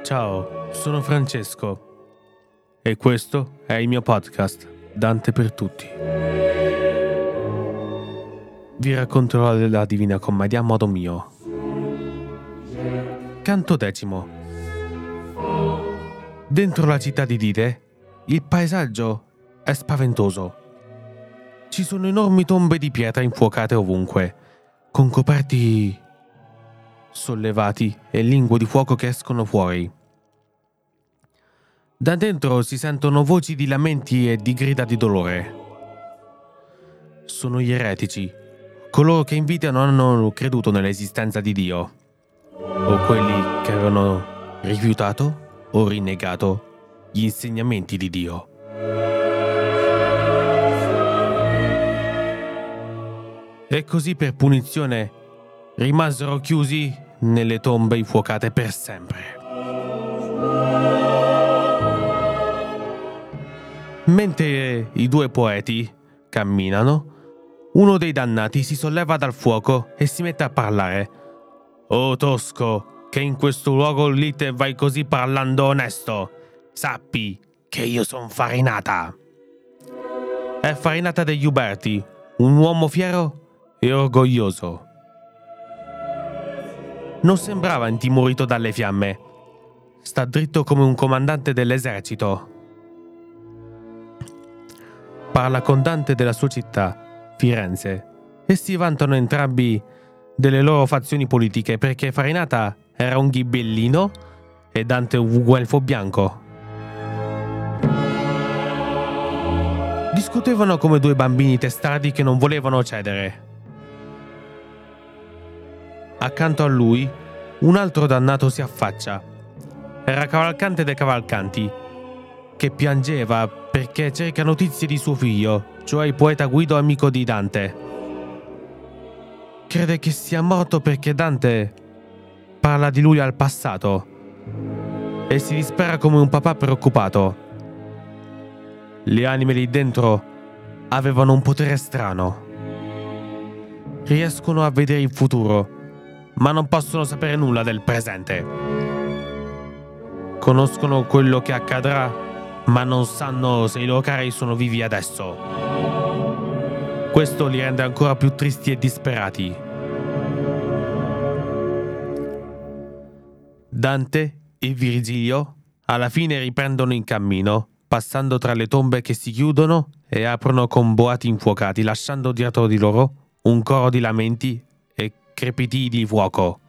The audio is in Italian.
Ciao, sono Francesco e questo è il mio podcast Dante per tutti. Vi racconterò la Divina Commedia a modo mio. Canto 10. Dentro la città di Dide, il paesaggio è spaventoso. Ci sono enormi tombe di pietra infuocate ovunque, con coperti sollevati e lingue di fuoco che escono fuori. Da dentro si sentono voci di lamenti e di grida di dolore. Sono gli eretici, coloro che in vita non hanno creduto nell'esistenza di Dio, o quelli che avevano rifiutato o rinnegato gli insegnamenti di Dio. E così per punizione rimasero chiusi nelle tombe infuocate per sempre. Mentre i due poeti camminano, uno dei dannati si solleva dal fuoco e si mette a parlare. «Oh Tosco, che in questo luogo lì te vai così parlando onesto, sappi che io son Farinata». È Farinata degli Uberti, un uomo fiero e orgoglioso. Non sembrava intimorito dalle fiamme. Sta dritto come un comandante dell'esercito. Parla con Dante della sua città, Firenze, e si vantano entrambi delle loro fazioni politiche perché Farinata era un ghibellino e Dante un guelfo bianco. Discutevano come due bambini testardi che non volevano cedere. Accanto a lui, un altro dannato si affaccia. Era Cavalcante dei Cavalcanti, che piangeva perché cerca notizie di suo figlio, cioè il poeta Guido, amico di Dante. Crede che sia morto perché Dante parla di lui al passato e si dispera come un papà preoccupato. Le anime lì dentro avevano un potere strano. Riescono a vedere il futuro, ma non possono sapere nulla del presente. Conoscono quello che accadrà, ma non sanno se i loro cari sono vivi adesso. Questo li rende ancora più tristi e disperati. Dante e Virgilio alla fine riprendono in cammino, passando tra le tombe che si chiudono e aprono con boati infuocati, lasciando dietro di loro un coro di lamenti e crepitii di fuoco.